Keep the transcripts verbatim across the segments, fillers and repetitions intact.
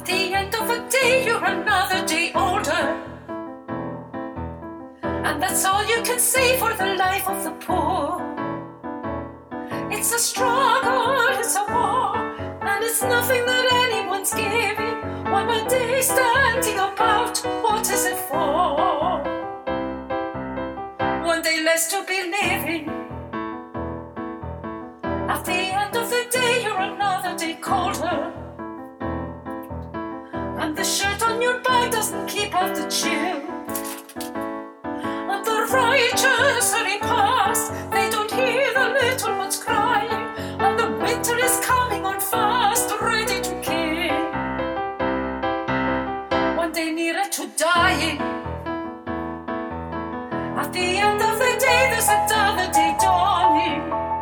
At the end of a day, you're another day older. And that's all you can say for the life of the poor. It's a struggle, it's a war, and it's nothing that anyone's giving. One more day standing about, what is it for? One day less to be living. At the end of the day, you're another day colder. And the shirt on your back doesn't keep out the chill. And the righteous hurry past, they don't hear the little ones crying. And the winter is coming on fast, ready to kill. One day nearer to dying. At the end of the day, there's another day dawning.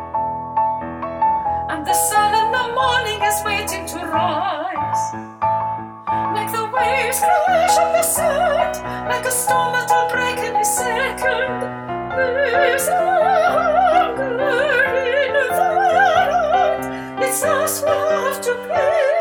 And the sun in the morning is waiting to rise. Like the waves crash on the sand, like a storm that will break any second. There's a hunger in the land. It's us who have to pay.